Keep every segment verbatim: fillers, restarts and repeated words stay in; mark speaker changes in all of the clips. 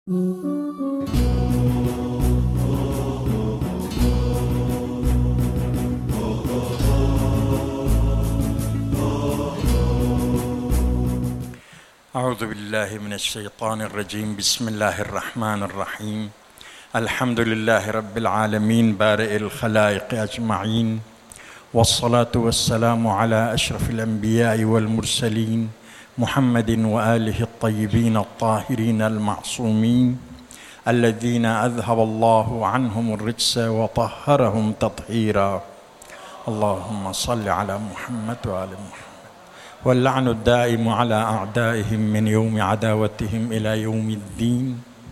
Speaker 1: اعوذ باللہ من الشیطان الرجیم بسم اللہ الرحمن الرحیم الحمد للہ رب العالمین بارئ الخلائق اجمعین والصلاة والسلام علی اشرف الانبیاء والمرسلین محمد وآلہ الطیبین الطاہرین المعصومین الذین اذهب اللہ عنہم الرجس وطہرہم تطہیرا اللہم صل علی محمد وآل محمد واللعن الدائم على أعدائهم من يوم عداوتهم إلى يوم الدين۔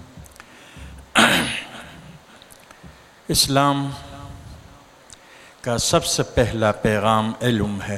Speaker 1: اسلام کا سب سے پہلا پیغام علم ہے،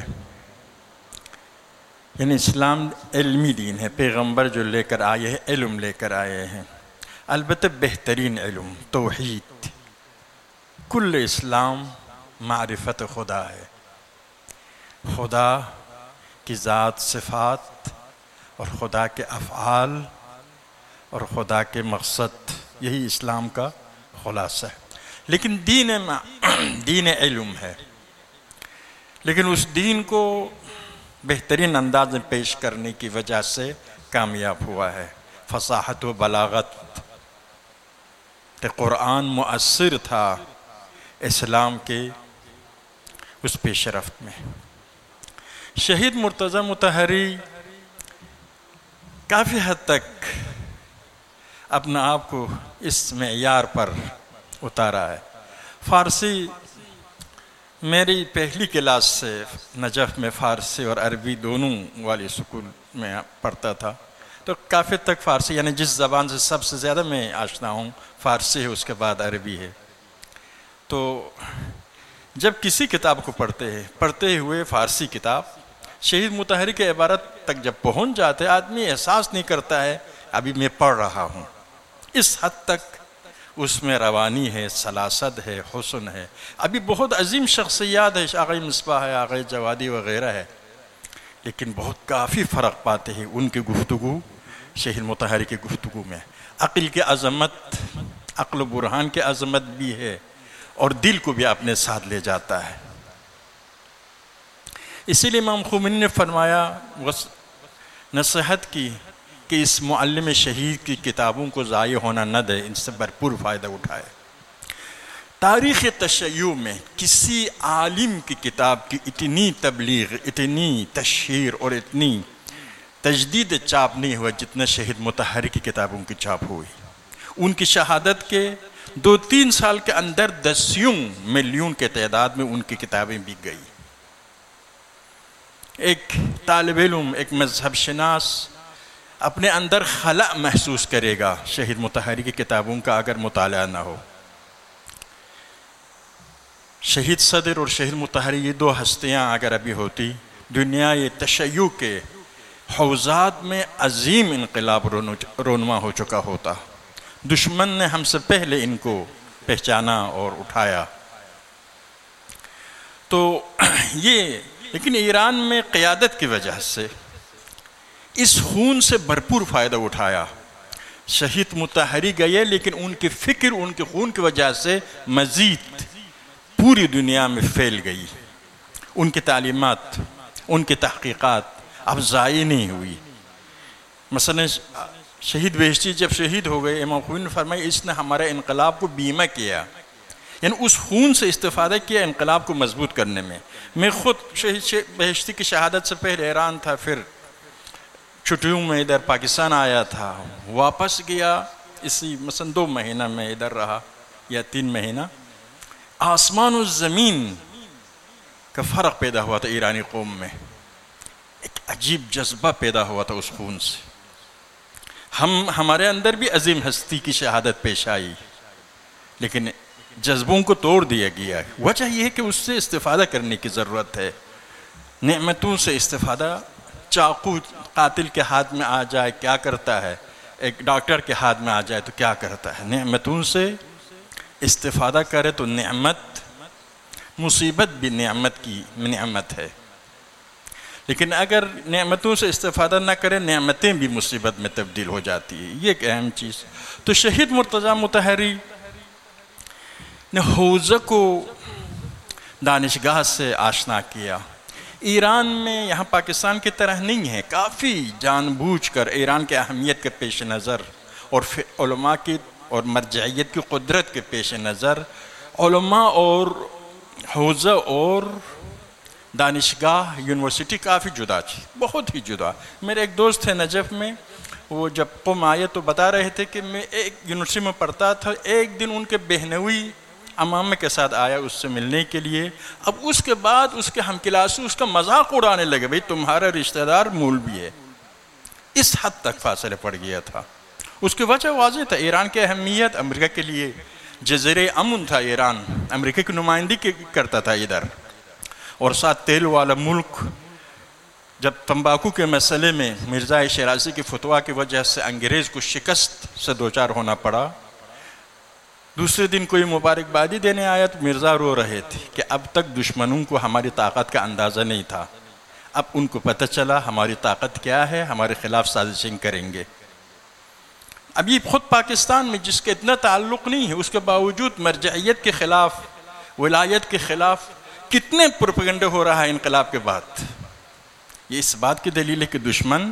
Speaker 1: یعنی اسلام علمی دین ہے۔ پیغمبر جو لے کر آئے ہیں علم لے کر آئے ہیں، البتہ بہترین علم توحید۔ کل اسلام معرفت خدا ہے، خدا کی ذات صفات اور خدا کے افعال اور خدا کے مقصد، یہی اسلام کا خلاصہ ہے۔ لیکن دین دین علم ہے، لیکن اس دین کو بہترین انداز میں پیش کرنے کی وجہ سے کامیاب ہوا ہے۔ فصاحت و بلاغت کہ قرآن مؤثر تھا اسلام کے اس پیش رفت میں۔ شہید مرتضیٰ مطہری کافی حد تک اپنا آپ کو اس معیار پر اتارا ہے۔ فارسی میری پہلی کلاس سے نجف میں فارسی اور عربی دونوں والی اسکول میں پڑھتا تھا، تو کافی تک فارسی، یعنی جس زبان سے سب سے زیادہ میں آشنا ہوں فارسی ہے، اس کے بعد عربی ہے۔ تو جب کسی کتاب کو پڑھتے ہیں پڑھتے ہوئے فارسی کتاب، شہید مطہری کے عبارت تک جب پہنچ جاتے آدمی احساس نہیں کرتا ہے ابھی میں پڑھ رہا ہوں۔ اس حد تک اس میں روانی ہے، سلاست ہے، حسن ہے۔ ابھی بہت عظیم شخصیات ہے، آغا مصباح ہے، آغا جوادی وغیرہ ہے، لیکن بہت کافی فرق پاتے ہیں ان کی گفتگو شہید مطہری کی گفتگو میں۔ عقل کی عظمت، عقل و برہان کی عظمت بھی ہے اور دل کو بھی اپنے ساتھ لے جاتا ہے۔ اسی لیے امام خمینی نے فرمایا، نصیحت کی کہ اس معلم شہید کی کتابوں کو ضائع ہونا نہ دے، ان سے بھرپور فائدہ اٹھائے۔ تاریخ تشیع میں کسی عالم کی کتاب کی اتنی تبلیغ، اتنی تشہیر اور اتنی تجدید چاپ نہیں ہوا جتنا شہید مطہری کی کتابوں کی چاپ ہوئی۔ ان کی شہادت کے دو تین سال کے اندر دسیوں ملین کے تعداد میں ان کی کتابیں بک گئی۔ ایک طالب علم، ایک مذہب شناس اپنے اندر خلا محسوس کرے گا شہید مطہری کی کتابوں کا اگر مطالعہ نہ ہو۔ شہید صدر اور شہید مطہری یہ دو ہستیاں اگر ابھی ہوتی، دنیا یہ تشیع کے حوزات میں عظیم انقلاب رونما ہو چکا ہوتا۔ دشمن نے ہم سے پہلے ان کو پہچانا اور اٹھایا۔ تو یہ لیکن ایران میں قیادت کی وجہ سے اس خون سے بھرپور فائدہ اٹھایا۔ شہید مطہری گئے لیکن ان کی فکر ان کے خون کی وجہ سے مزید پوری دنیا میں پھیل گئی۔ ان کی تعلیمات، ان کی تحقیقات اب ضائع نہیں ہوئی۔ مثلا شہید بہشتی جب شہید ہو گئے، امام خمینی نے فرمایا اس نے ہمارے انقلاب کو بیمہ کیا، یعنی اس خون سے استفادہ کیا انقلاب کو مضبوط کرنے میں۔ میں خود شہید بہشتی کی شہادت سے پہلے ایران تھا، پھر چھٹیوں میں ادھر پاکستان آیا تھا، واپس گیا، اسی مثلا دو مہینہ میں ادھر رہا یا تین مہینہ۔ آسمان و زمین کا فرق پیدا ہوا تھا ایرانی قوم میں، ایک عجیب جذبہ پیدا ہوا تھا اس خون سے۔ ہم ہمارے اندر بھی عظیم ہستی کی شہادت پیش آئی، لیکن جذبوں کو توڑ دیا گیا ہے۔ وجہ یہ ہے کہ اس سے استفادہ کرنے کی ضرورت ہے۔ نعمتوں سے استفادہ، چاقو قاتل کے ہاتھ میں آ جائے کیا کرتا ہے، ایک ڈاکٹر کے ہاتھ میں آ جائے تو کیا کرتا ہے؟ نعمتوں سے استفادہ کرے تو نعمت، مصیبت بھی نعمت کی نعمت ہے۔ لیکن اگر نعمتوں سے استفادہ نہ کریں نعمتیں بھی مصیبت میں تبدیل ہو جاتی ہیں، یہ ایک اہم چیز۔ تو شہید مرتضیٰ مطہری نے حوزہ کو دانشگاہ سے آشنا کیا۔ ایران میں یہاں پاکستان کی طرح نہیں ہے، کافی جان بوجھ کر ایران کے اہمیت کے پیش نظر اور علماء کی اور مرجعیت کی قدرت کے پیش نظر علماء اور حوزہ اور دانشگاہ یونیورسٹی کافی جدا تھی، بہت ہی جدا۔ میرے ایک دوست تھے نجف میں، وہ جب قم آئے تو بتا رہے تھے کہ میں ایک یونیورسٹی میں پڑھتا تھا، ایک دن ان کے بہنوئی امامے کے ساتھ آیا اس سے ملنے کے لیے، اب اس کے بعد اس کے ہم کلاسی اس کا مذاق اڑانے لگے، بھئی تمہارا رشتہ دار مولوی ہے، اس حد تک فاصلے پڑ گیا تھا۔ اس کی وجہ واضح تھا، ایران کی اہمیت امریکہ کے لیے جزیرے امن تھا، ایران امریکہ کی نمائندگی کرتا تھا ادھر، اور ساتھ تیل والا ملک۔ جب تمباکو کے مسئلے میں مرزا شیرازی کی فتویٰ کی وجہ سے انگریز کو شکست سے دوچار ہونا پڑا، دوسرے دن کوئی مبارکبادی دینے آیا تو مرزا رو رہے تھے کہ اب تک دشمنوں کو ہماری طاقت کا اندازہ نہیں تھا، اب ان کو پتہ چلا ہماری طاقت کیا ہے، ہمارے خلاف سازشیں کریں گے۔ اب یہ خود پاکستان میں جس کے اتنا تعلق نہیں ہے، اس کے باوجود مرجعیت کے خلاف، ولایت کے خلاف کتنے پروپیگنڈے ہو رہا ہے انقلاب کے بعد، یہ اس بات کی دلیل ہے کہ دشمن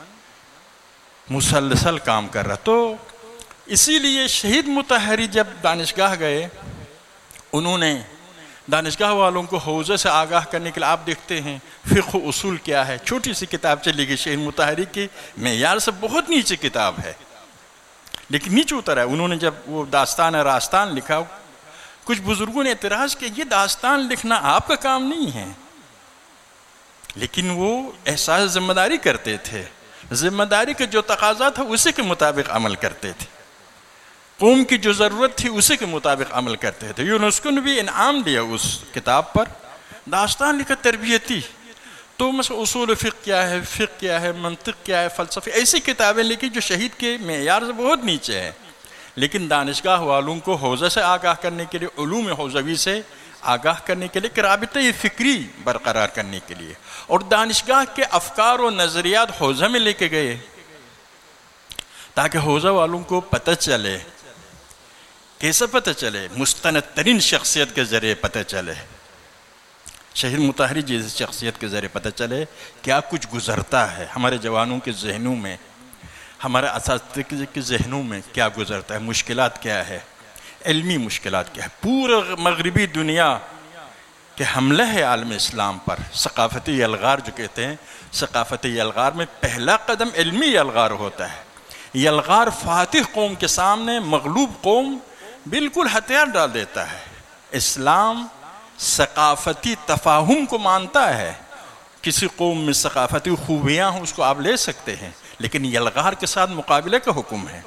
Speaker 1: مسلسل کام کر رہا۔ تو اسی لیے شہید مطہری جب دانشگاہ گئے، انہوں نے دانشگاہ والوں کو حوزے سے آگاہ کرنے کے لیے، آپ دیکھتے ہیں فقہ اصول کیا ہے، چھوٹی سی کتاب چلی گئی شہید مطہری کی، معیار سے بہت نیچے کتاب ہے لیکن نیچے اترا ہے۔ انہوں نے جب وہ داستان راستان لکھا، کچھ بزرگوں نے اعتراض کیا یہ داستان لکھنا آپ کا کام نہیں ہے، لیکن وہ احساس ذمہ داری کرتے تھے، ذمہ داری کا جو تقاضا تھا اسی کے مطابق عمل کرتے تھے، قوم کی جو ضرورت تھی اسی کے مطابق عمل کرتے تھے۔ یونیسکو نے بھی انعام دیا اس کتاب پر، داستان لکھا تربیتی، تو مثلا اصول فقہ کیا ہے، فقہ کیا ہے، منطق کیا ہے، فلسفی، ایسی کتابیں لکھی جو شہید کے معیار سے بہت نیچے ہے، لیکن دانشگاہ والوں کو حوزہ سے آگاہ کرنے کے لیے، علوم حوزوی سے آگاہ کرنے کے لیے، کہ رابطہ فکری برقرار کرنے کے لیے، اور دانشگاہ کے افکار و نظریات حوزہ میں لے کے گئے تاکہ حوزہ والوں کو پتہ چلے۔ کیسے پتہ چلے؟ مستند ترین شخصیت کے ذریعے پتہ چلے، شہید مطہری جیسی شخصیت کے ذریعے پتہ چلے کیا کچھ گزرتا ہے ہمارے جوانوں کے ذہنوں میں، ہمارے اساتذہ کے ذہنوں میں کیا گزرتا ہے، مشکلات کیا ہے، علمی مشکلات کیا ہے۔ پورا مغربی دنیا کے حملہ ہے عالم اسلام پر، ثقافتی یلغار جو کہتے ہیں، ثقافتی یلغار میں پہلا قدم علمی یلغار ہوتا ہے۔ یلغار فاتح قوم کے سامنے مغلوب قوم بالکل ہتھیار ڈال دیتا ہے۔ اسلام ثقافتی تفاہم کو مانتا ہے، کسی قوم میں ثقافتی خوبیاں ہوں اس کو آپ لے سکتے ہیں، لیکن یلغار کے ساتھ مقابلے کا حکم ہے۔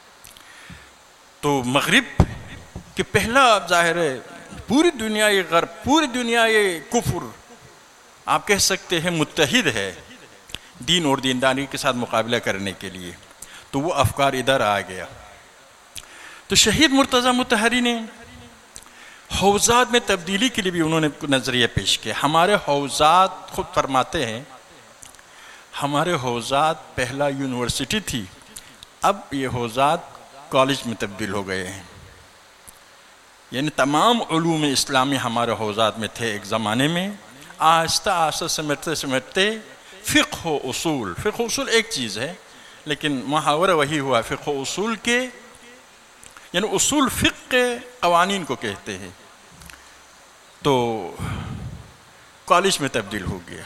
Speaker 1: تو مغرب کہ پہلا ظاہر ہے پوری دنیا یہ غرب، پوری دنیا یہ کفر، آپ کہہ سکتے ہیں متحد ہے دین اور دینداری کے ساتھ مقابلہ کرنے کے لیے، تو وہ افکار ادھر آ گیا۔ تو شہید مرتضیٰ مطہری نے حوزات میں تبدیلی کے لیے بھی انہوں نے نظریہ پیش کیا۔ ہمارے حوزات خود فرماتے ہیں، ہمارے حوزات پہلا یونیورسٹی تھی، اب یہ حوزات کالج میں تبدیل ہو گئے ہیں، یعنی تمام علوم اسلامی ہمارے حوزات میں تھے ایک زمانے میں، آہستہ آہستہ سمٹتے سمٹتے فقہ و اصول، فقہ و اصول ایک چیز ہے لیکن محاورہ وہی ہوا فقہ و اصول کے، یعنی اصول فقہ کے قوانین کو کہتے ہیں، تو کالج میں تبدیل ہو گیا۔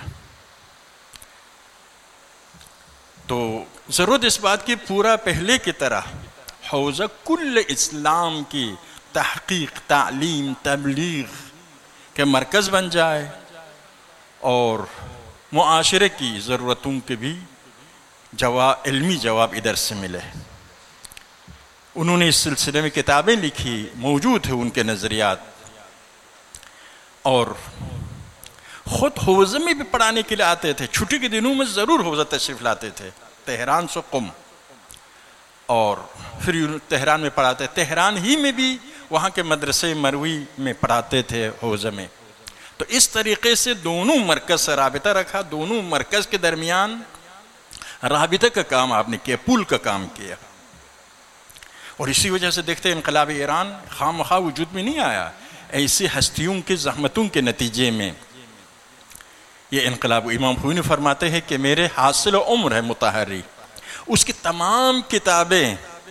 Speaker 1: تو ضرورت اس بات کی پورا پہلے کی طرح حوزہ کل اسلام کی تحقیق، تعلیم، تبلیغ کے مرکز بن جائے اور معاشرے کی ضرورتوں کے بھی جواب، علمی جواب ادھر سے ملے۔ انہوں نے اس سلسلے میں کتابیں لکھی، موجود ہیں ان کے نظریات، اور خود حوزے میں بھی پڑھانے کے لیے آتے تھے، چھٹی کے دنوں میں ضرور حوزہ تشریف لاتے تھے، تہران سے قم، اور پھر تہران میں پڑھاتے، تہران ہی میں بھی وہاں کے مدرسے مروی میں پڑھاتے تھے حوزے میں۔ تو اس طریقے سے دونوں مرکز سے رابطہ رکھا، دونوں مرکز کے درمیان رابطہ کا کام آپ نے کیا، پل کا کام کیا. اور اسی وجہ سے دیکھتے ہیں انقلاب ایران خام خواہ وجود میں نہیں آیا، ایسی ہستیوں کے زحمتوں کے نتیجے میں یہ انقلاب. امام خمینی فرماتے ہیں کہ میرے حاصل عمر ہے مطہری، اس کی تمام کتابیں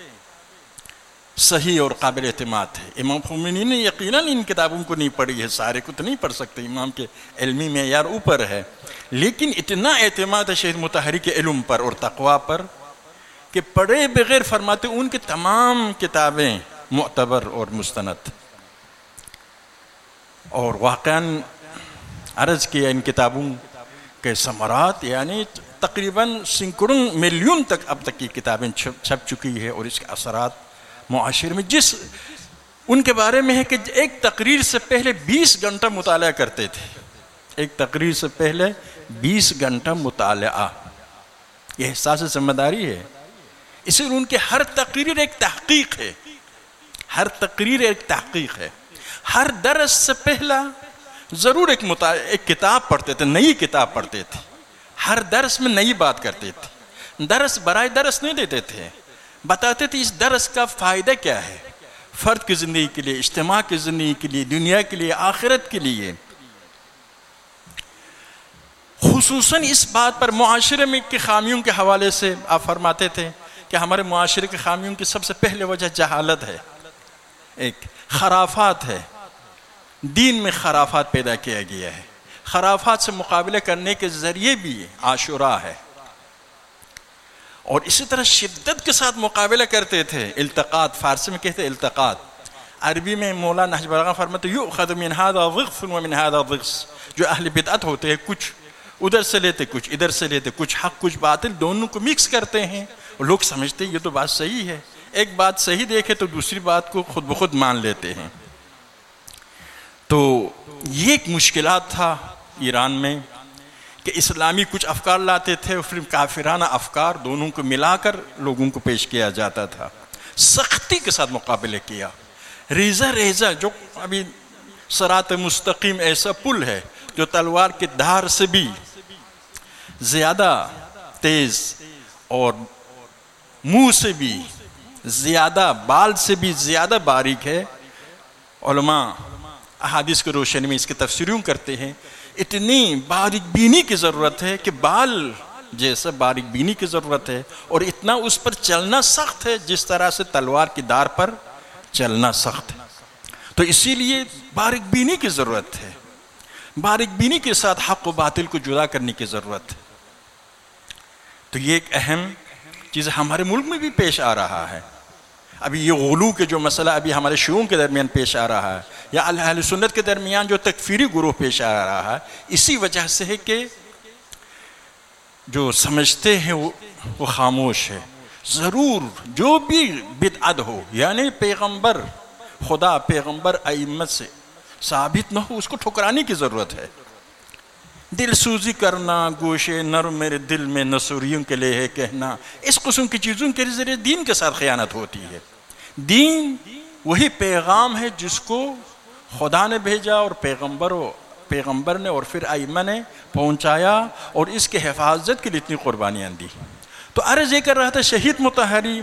Speaker 1: صحیح اور قابل اعتماد ہے. امام خمینی نے یقیناً ان کتابوں کو نہیں پڑھی ہے، سارے کو تو نہیں پڑھ سکتے، امام کے علمی معیار اوپر ہے، لیکن اتنا اعتماد ہے شہید مطہری کے علم پر اور تقوی پر کہ پڑھے بغیر فرماتے ان کی تمام کتابیں معتبر اور مستند. اور واقعاً عرض کیا ان کتابوں کے ثمرات، یعنی تقریباً سینکڑوں ملین تک اب تک کی کتابیں چھپ چکی ہے، اور اس کے اثرات معاشرے میں جس ان کے بارے میں ہے کہ ایک تقریر سے پہلے بیس گھنٹہ مطالعہ کرتے تھے، ایک تقریر سے پہلے بیس گھنٹہ مطالعہ. یہ احساس ذمہ داری ہے، اس لیے ان کی ہر تقریر ایک تحقیق ہے، ہر تقریر ایک تحقیق ہے. ہر درس سے پہلا ضرور ایک مطالعہ ایک کتاب پڑھتے تھے، نئی کتاب پڑھتے تھے، ہر درس میں نئی بات کرتے تھے. درس برائے درس نہیں دیتے تھے، بتاتے تھے اس درس کا فائدہ کیا ہے فرد کی زندگی کے لیے، اجتماع کی زندگی کے لیے، دنیا کے لیے، آخرت کے لیے. خصوصاً اس بات پر معاشرے میں کی خامیوں کے حوالے سے آپ فرماتے تھے کہ ہمارے معاشرے کی خامیوں کی سب سے پہلے وجہ جہالت ہے، ایک خرافات ہے، دین میں خرافات پیدا کیا گیا ہے. خرافات سے مقابلہ کرنے کے ذریعے بھی عاشورہ ہے، اور اسی طرح شدت کے ساتھ مقابلہ کرتے تھے. التقاط، فارسی میں کہتے ہیں التقاط، عربی میں مولانا نہج بلاغہ فرماتے ہیں یؤخذ من هذا ضغف ومن هذا ضغص. جو اہل بدعت ہوتے ہیں کچھ ادھر سے لیتے، کچھ ادھر سے لیتے، کچھ حق کچھ باطل، دونوں کو مکس کرتے ہیں. لوگ سمجھتے ہیں یہ تو بات صحیح ہے، ایک بات صحیح دیکھے تو دوسری بات کو خود بخود مان لیتے ہیں. تو یہ ایک مشکلات تھا ایران میں کہ اسلامی کچھ افکار لاتے تھے اور پھر کافرانہ افکار دونوں کو ملا کر لوگوں کو پیش کیا جاتا تھا. سختی کے ساتھ مقابلے کیا. ریزہ ریزہ جو ابھی صراط مستقیم ایسا پل ہے جو تلوار کی دھار سے بھی زیادہ تیز اور منہ سے بھی زیادہ، بال سے بھی زیادہ باریک ہے. علماء احادیث کی روشنی میں اس کی تفسیروں کرتے ہیں اتنی باریک بینی کی ضرورت ہے کہ بال جیسا باریک بینی کی ضرورت ہے، اور اتنا اس پر چلنا سخت ہے جس طرح سے تلوار کی دھار پر چلنا سخت ہے. تو اسی لیے باریک بینی کی ضرورت ہے، باریک بینی کے ساتھ حق و باطل کو جدا کرنے کی ضرورت ہے. تو یہ ایک اہم چیز ہمارے ملک میں بھی پیش آ رہا ہے. ابھی یہ غلو کے جو مسئلہ ابھی ہمارے شیعوں کے درمیان پیش آ رہا ہے، یا اہل سنت کے درمیان جو تکفیری گروہ پیش آ رہا ہے، اسی وجہ سے ہے کہ جو سمجھتے ہیں وہ, وہ خاموش ہے. ضرور جو بھی بدعت ہو، یعنی پیغمبر خدا پیغمبر ائمت سے ثابت نہ ہو، اس کو ٹھکرانے کی ضرورت ہے. دل سوزی کرنا، گوشے نرم میرے دل میں نصوریوں کے لیے ہے کہنا، اس قسم کی چیزوں کے ذریعے دین کے ساتھ خیانت ہوتی ہے. دین وہی پیغام ہے جس کو خدا نے بھیجا اور پیغمبر و پیغمبر نے اور پھر ائمہ نے پہنچایا، اور اس کے حفاظت کے لیے اتنی قربانیاں دی. تو عرض یہ کر رہا تھا شہید مطہری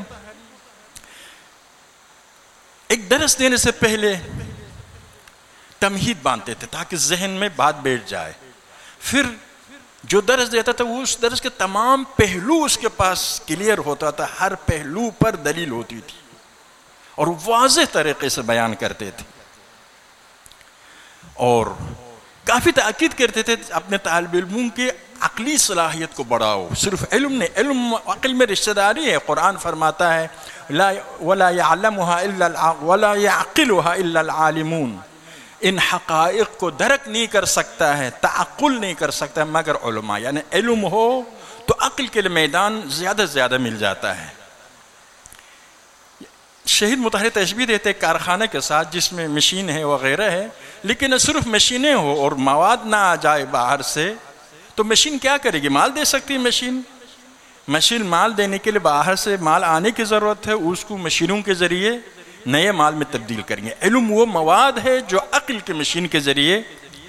Speaker 1: ایک درس دینے سے پہلے تمہید باندھتے تھے تاکہ ذہن میں بات بیٹھ جائے. پھر جو درس دیتا تھا وہ اس درس کے تمام پہلو اس کے پاس کلیئر ہوتا تھا، ہر پہلو پر دلیل ہوتی تھی اور واضح طریقے سے بیان کرتے تھے، اور کافی تاکید کرتے تھے اپنے طالب علموں کی عقلی صلاحیت کو بڑھاؤ. صرف علم نہیں، علم عقل میں رشتہ داری ہے. قرآن فرماتا ہے لا ولا يعلمها الا ولا يعقلها الا العالمون. ان حقائق کو درک نہیں کر سکتا ہے، تعقل نہیں کر سکتا مگر علماء. یعنی علم ہو تو عقل کے لیے میدان زیادہ زیادہ مل جاتا ہے. شہید مطہری تشبیہ دیتے ہیں کارخانے کے ساتھ جس میں مشین ہے وغیرہ ہے، لیکن نہ صرف مشینیں ہو اور مواد نہ آ جائے باہر سے تو مشین کیا کرے گی؟ مال دے سکتی ہے مشین. مشین مال دینے کے لیے باہر سے مال آنے کی ضرورت ہے، اس کو مشینوں کے ذریعے نئے مال میں تبدیل کریں گے. علم وہ مواد ہے جو عقل کے مشین کے ذریعے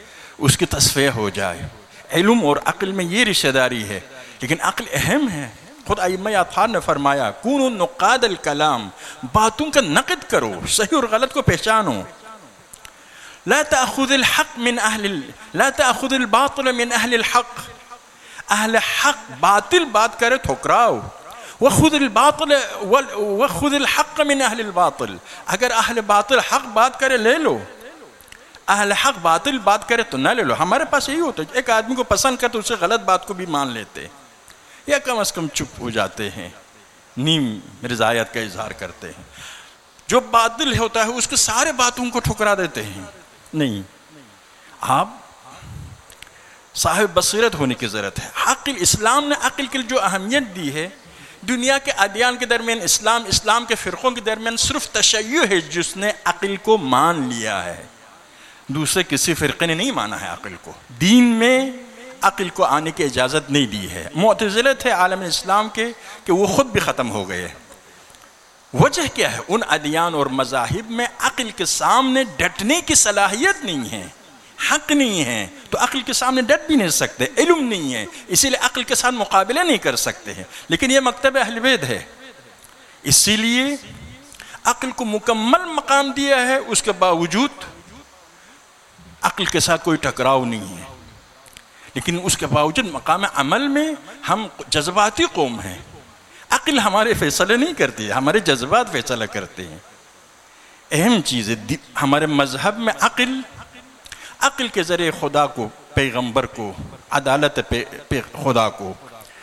Speaker 1: اس کی تصفیہ ہو جائے. علم اور عقل میں یہ رشتہ داری ہے، لیکن عقل اہم ہے. خود ائمہ اطہار نے فرمایا کونوا نقاد الکلام، باتوں کا نقد کرو، صحیح اور غلط کو پہچانو. لا تأخذ الحق من اہل ال... لا تأخذ الباطل من اہل الحق، اہل حق باطل بات کرے ٹھکراؤ. وخذ الباطل وخذ الحق من اہل الباطل، اگر اہل باطل حق بات کرے لے لو، اہل حق باطل بات کرے تو نہ لے لو. ہمارے پاس یہی ہوتا ہے، ایک آدمی کو پسند کرتے اسے غلط بات کو بھی مان لیتے یا کم از کم چپ ہو جاتے ہیں، نیم رضایت کا اظہار کرتے ہیں. جو باطل ہوتا ہے اس کے سارے باتوں کو ٹھکرا دیتے ہیں. نہیں، آپ صاحب بصیرت ہونے کی ضرورت ہے. عقل، اسلام نے عقل کی جو اہمیت دی ہے، دنیا کے ادیان کے درمیان اسلام اسلام کے فرقوں کے درمیان صرف تشیع ہے جس نے عقل کو مان لیا ہے. دوسرے کسی فرقے نے نہیں مانا ہے عقل کو. دین میں عقل کو آنے کی اجازت نہیں دی ہے. معتزلہ تھے عالم اسلام کے کہ وہ خود بھی ختم ہو گئے. وجہ کیا ہے؟ ان ادیان اور مذاہب میں عقل کے سامنے ڈٹنے کی صلاحیت نہیں ہے، حق نہیں ہے، تو عقل کے سامنے ڈٹ بھی نہیں سکتے. علم نہیں ہے، اسی لیے عقل کے ساتھ مقابلہ نہیں کر سکتے ہیں. لیکن یہ مکتب اہل بیت ہے، اسی لیے عقل کو مکمل مقام دیا ہے. اس کے باوجود عقل کے ساتھ کوئی ٹکراؤ نہیں ہے، لیکن اس کے باوجود مقام عمل میں ہم جذباتی قوم ہیں. عقل ہمارے فیصلے نہیں کرتی، ہمارے جذبات فیصلہ کرتے ہیں. اہم چیز ہے ہمارے مذہب میں عقل عقل کے ذریعے خدا کو، پیغمبر کو، عدالت پہ خدا کو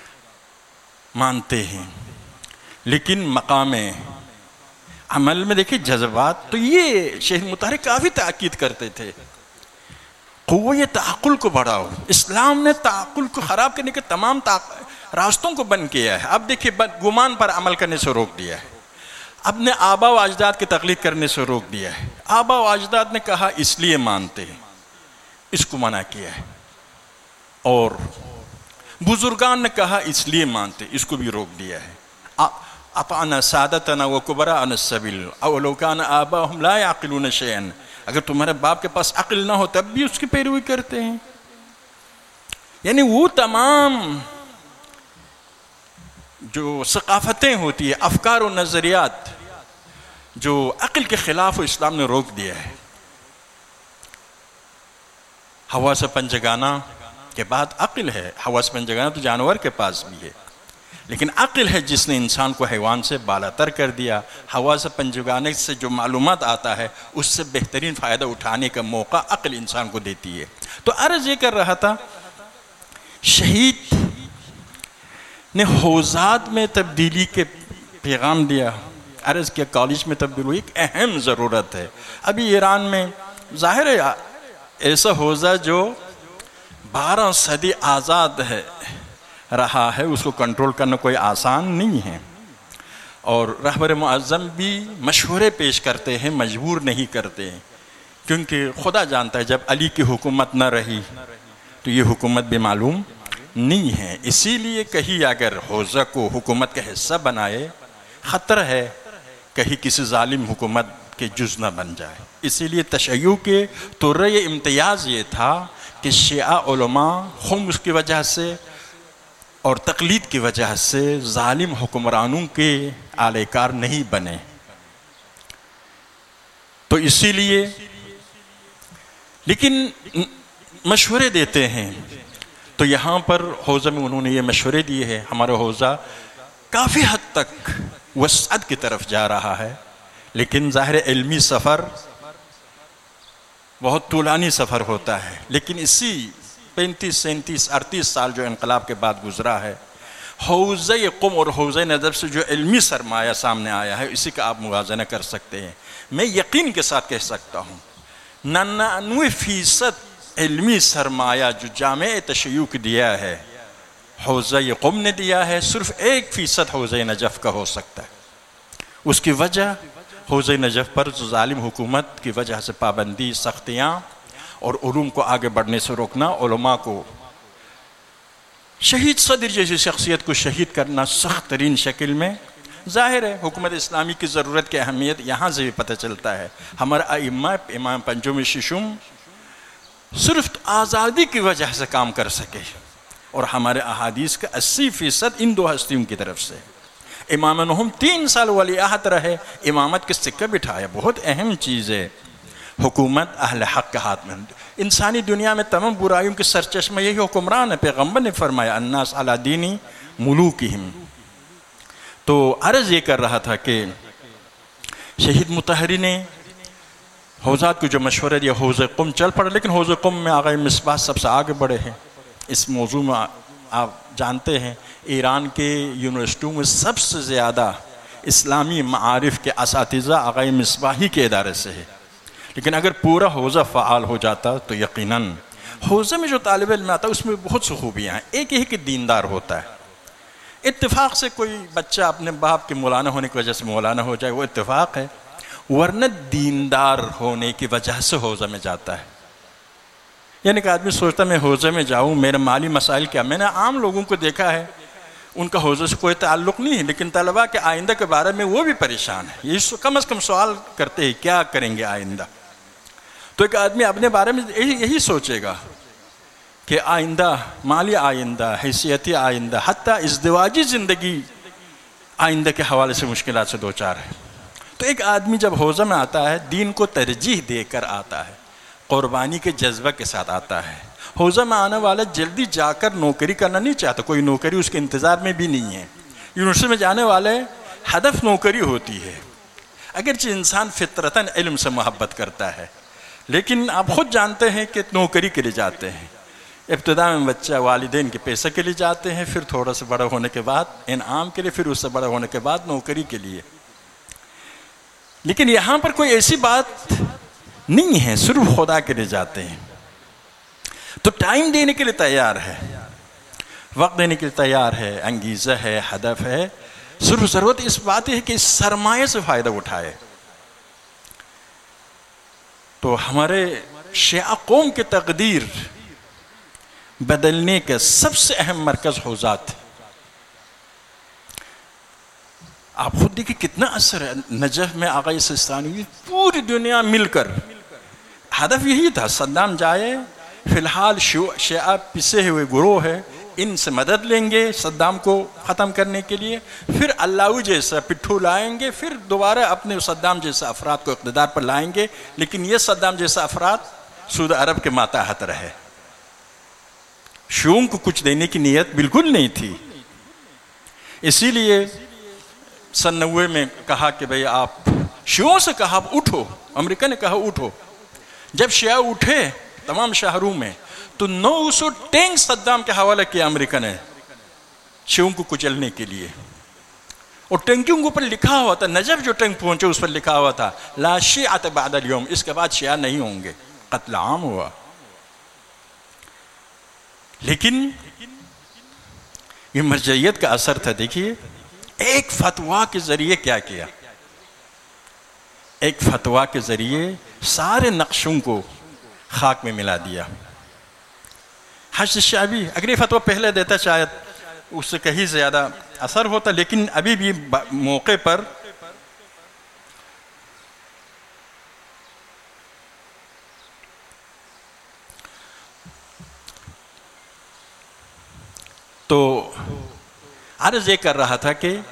Speaker 1: مانتے ہیں. لیکن مقام عمل میں دیکھیں جذبات، تو یہ شیخ مطہر کافی تاکید کرتے تھے قوت تعقل کو بڑھاؤ. اسلام نے تعقل کو خراب کرنے کے تمام راستوں کو بند کیا ہے. اب دیکھیں گمان پر عمل کرنے سے روک دیا ہے، اپنے آبا و اجداد کی تقلید کرنے سے روک دیا ہے. آبا و اجداد نے کہا اس لیے مانتے ہیں، اس کو منع کیا ہے. اور بزرگان نے کہا اس لیے مانتے، اس کو بھی روک دیا ہے. اطعنا سادتنا وکبراءنا السبیل او لو کان آباؤہم لا یعقلون شیئا، اگر تمہارے باپ کے پاس عقل نہ ہو تب بھی اس کی پیروی کرتے ہیں. یعنی وہ تمام جو ثقافتیں ہوتی ہیں، افکار و نظریات جو عقل کے خلاف ہو، اسلام نے روک دیا ہے. حواس پنجگانہ کے بعد عقل ہے. حواس پنجگانہ تو جانور کے پاس بھی ہے، لیکن عقل ہے جس نے انسان کو حیوان سے بالاتر کر دیا. حواس پنجگانہ سے جو معلومات آتا ہے اس سے بہترین فائدہ اٹھانے کا موقع عقل انسان کو دیتی ہے. تو عرض یہ کر رہا تھا، شہید نے حوزات میں تبدیلی کے پیغام دیا. عرض کیا کالج میں تبدیل ہوئی، ایک اہم ضرورت ہے. ابھی ایران میں ظاہر ہے ایسا حوزہ جو بارہ صدی آزاد ہے رہا ہے، اس کو کنٹرول کرنا کوئی آسان نہیں ہے. اور رہبر معظم بھی مشورے پیش کرتے ہیں، مجبور نہیں کرتے ہیں، کیونکہ خدا جانتا ہے جب علی کی حکومت نہ رہی تو یہ حکومت بھی معلوم نہیں ہے. اسی لیے کہیں اگر حوزہ کو حکومت کا حصہ بنائے، خطر ہے کہیں کسی ظالم حکومت کے جز نہ بن جائے. اسی لیے تشیع کے طرح امتیاز یہ تھا کہ شیعہ علماء خمس کی وجہ سے اور تقلید کی وجہ سے ظالم حکمرانوں کے آلے کار نہیں بنے. تو اسی لیے لیکن مشورے دیتے ہیں. تو یہاں پر حوزہ میں انہوں نے یہ مشورے دیے ہیں. ہمارا حوزہ کافی حد تک وسعت کی طرف جا رہا ہے، لیکن ظاہر علمی سفر بہت طولانی سفر ہوتا ہے. لیکن اسی پینتیس سینتیس اڑتیس سال جو انقلاب کے بعد گزرا ہے، حوزہ قم اور حوزہ ندب سے جو علمی سرمایہ سامنے آیا ہے، اسی کا آپ موازنہ کر سکتے ہیں. میں یقین کے ساتھ کہہ سکتا ہوں ننانوے فیصد علمی سرمایہ جو جامع تشیع کو دیا ہے حوزہ قم نے دیا ہے. صرف ایک فیصد حوزہ نجف کا ہو سکتا ہے. اس کی وجہ حوزہ نجف پر ظالم حکومت کی وجہ سے پابندی، سختیاں اور علوم کو آگے بڑھنے سے روکنا، علماء کو شہید صدر جیسی شخصیت کو شہید کرنا سخت ترین شکل میں. ظاہر ہے حکومت اسلامی کی ضرورت کی اہمیت یہاں سے بھی پتہ چلتا ہے. ہمارا ائمہ، امام پنجم ششم صرف آزادی کی وجہ سے کام کر سکے، اور ہمارے احادیث کا اسی فیصد ان دو ہستیوں کی طرف سے۔ امام نہم تین سال ولی عہد رہے، امامت کے سکہ بٹھایا، بہت اہم چیز ہے۔ حکومت اہل حق کے ہاتھ میں، انسانی دنیا میں تمام برائیوں کے سرچشمہ یہی حکمران ہے۔ پیغمبر نے فرمایا الناس علی دین ملوکہم۔ تو عرض یہ کر رہا تھا کہ شہید مطہری نے حوزات کو جو مشورہ دیا، حوض قم چل پڑا، لیکن حوض قم میں آقا مصباح سب سے آگے بڑھے ہیں اس موضوع میں۔ آپ جانتے ہیں ایران کے یونیورسٹیوں میں سب سے زیادہ اسلامی معارف کے اساتذہ آقا مصباحی کے ادارے سے ہے، لیکن اگر پورا حوزہ فعال ہو جاتا تو یقیناً حوزے میں جو طالب علم آتا ہے اس میں بہت سی خوبیاں ہیں۔ ایک یہ کہ دیندار ہوتا ہے، اتفاق سے کوئی بچہ اپنے باپ کے مولانا ہونے کی وجہ سے مولانا ہو جائے وہ اتفاق ہے، ورنہ دیندار ہونے کی وجہ سے حوزہ میں جاتا ہے۔ یعنی کہ آدمی سوچتا میں حوزے میں جاؤں، میرے مالی مسائل کیا؟ میں نے عام لوگوں کو دیکھا ہے ان کا حوزے سے کوئی تعلق نہیں ہے، لیکن طلباء کے آئندہ کے بارے میں وہ بھی پریشان ہے، یہ کم از کم سوال کرتے ہیں کیا کریں گے آئندہ۔ تو ایک آدمی اپنے بارے میں یہی سوچے گا کہ آئندہ، مالی آئندہ، حیثیتی آئندہ، حتیٰ ازدواجی زندگی آئندہ کے حوالے سے مشکلات سے دوچار ہے۔ تو ایک آدمی جب حوزہ میں آتا ہے دین کو ترجیح دے کر آتا ہے، قربانی کے جذبہ کے ساتھ آتا ہے۔ حوزہ میں آنے والا جلدی جا کر نوکری کرنا نہیں چاہتا، کوئی نوکری اس کے انتظار میں بھی نہیں ہے۔ یونیورسٹی میں جانے والے ہدف نوکری ہوتی ہے، اگرچہ انسان فطرتاً علم سے محبت کرتا ہے، لیکن آپ خود جانتے ہیں کہ نوکری کے لیے جاتے ہیں۔ ابتدا میں بچہ والدین کے پیسے کے لیے جاتے ہیں، پھر تھوڑا سا بڑا ہونے کے بعد انعام کے لیے، پھر اس سے بڑا ہونے کے بعد نوکری کے لیے۔ لیکن یہاں پر کوئی ایسی بات نہیں ہے، صرف خدا کے لیے جاتے ہیں۔ تو ٹائم دینے کے لیے تیار ہے، وقت دینے کے لیے تیار ہے، انگیزہ ہے، ہدف ہے، صرف ضرورت اس بات ہے کہ اس سرمایہ سے فائدہ اٹھائے۔ تو ہمارے شیعہ قوم کی تقدیر بدلنے کا سب سے اہم مرکز حوزات۔ آپ خود دیکھیں کتنا اثر ہے نجف میں آقا سستانی، پوری دنیا مل کر، ہدف یہی تھا صدام جائے، فی الحال شیعہ پسے ہوئے گروہ ہے، ان سے مدد لیں گے صدام کو ختم کرنے کے لیے، پھر اللہ جیسا پٹھو لائیں گے، پھر دوبارہ اپنے صدام جیسا افراد کو اقتدار پر لائیں گے۔ لیکن یہ صدام جیسا افراد سعودی عرب کے ماتحت رہے، شیعوں کو کچھ دینے کی نیت بالکل نہیں تھی۔ اسی لیے سن نوے میں کہا کہ بھئی آپ شیعوں سے کہا آپ اٹھو، امریکہ نے کہا اٹھو۔ جب شیعہ اٹھے تمام شہروں میں تو نو سو ٹینک صدام کے حوالے کیا امریکہ نے شیعوں کو کچلنے کے لیے، اور ٹینکیوں کے اوپر لکھا ہوا تھا، نجف جو ٹینک پہنچے اس پر لکھا ہوا تھا لا شیعۃ بعد اليوم، اس کے بعد شیعہ نہیں ہوں گے۔ قتل عام ہوا۔ لیکن یہ مرجعیت کا اثر تھا۔ دیکھیے ایک فتویٰ کے ذریعے کیا کیا، ایک فتویٰ کے ذریعے سارے نقشوں کو خاک میں ملا دیا۔ حشد شعبی اگر یہ فتویٰ پہلے دیتا شاید اس سے کہیں زیادہ اثر ہوتا، لیکن ابھی بھی موقع پر تو عرض یہ کر رہا تھا کہ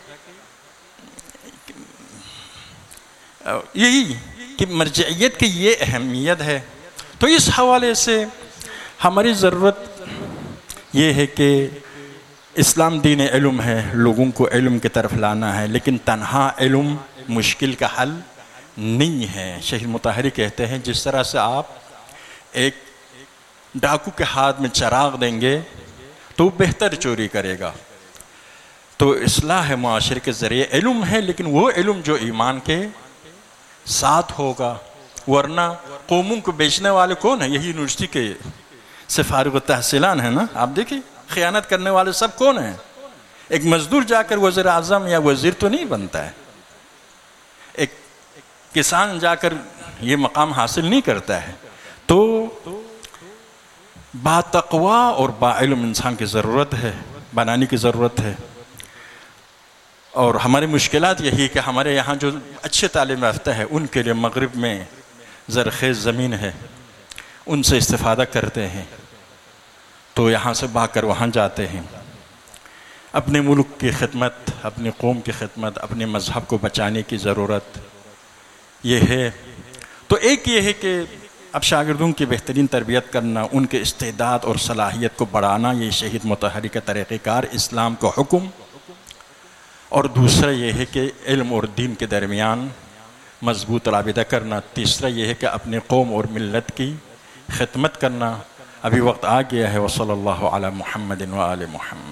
Speaker 1: یہی کہ مرجعیت کی یہ اہمیت ہے۔ تو اس حوالے سے ہماری ضرورت یہ ہے کہ اسلام دین علم ہے، لوگوں کو علم کی طرف لانا ہے، لیکن تنہا علم مشکل کا حل نہیں ہے۔ شہید مطہری کہتے ہیں جس طرح سے آپ ایک ڈاکو کے ہاتھ میں چراغ دیں گے تو وہ بہتر چوری کرے گا، تو اصلاح معاشرے کے ذریعے علم ہے، لیکن وہ علم جو ایمان کے ساتھ ہوگا، ورنہ قوموں کو بیچنے والے کون ہیں؟ یہی یونیورسٹی کے سے فارغ التحصیلان ہیں نا۔ آپ دیکھیں خیانت کرنے والے سب کون ہیں؟ ایک مزدور جا کر وزیر اعظم یا وزیر تو نہیں بنتا ہے، ایک کسان جا کر یہ مقام حاصل نہیں کرتا ہے۔ تو با تقوی اور با علم انسان کی ضرورت ہے، بنانے کی ضرورت ہے۔ اور ہماری مشکلات یہی کہ ہمارے یہاں جو اچھے تعلیم یافتہ ہے ان کے لیے مغرب میں زرخیز زمین ہے، ان سے استفادہ کرتے ہیں تو یہاں سے بھاگ کر وہاں جاتے ہیں. اپنے ملک کی خدمت، اپنی قوم کی خدمت، اپنے مذہب کو بچانے کی ضرورت یہ ہے. تو ایک یہ ہے کہ اب شاگردوں کی بہترین تربیت کرنا، ان کے استعداد اور صلاحیت کو بڑھانا، یہ شہید مطہری کا طریقہ کار، اسلام کا حکم. اور دوسرا یہ ہے کہ علم اور دین کے درمیان مضبوط رابطہ کرنا. تیسرا یہ ہے کہ اپنے قوم اور ملت کی خدمت کرنا. ابھی وقت آ گیا ہے. وصلی اللہ علی محمد و آل محمد.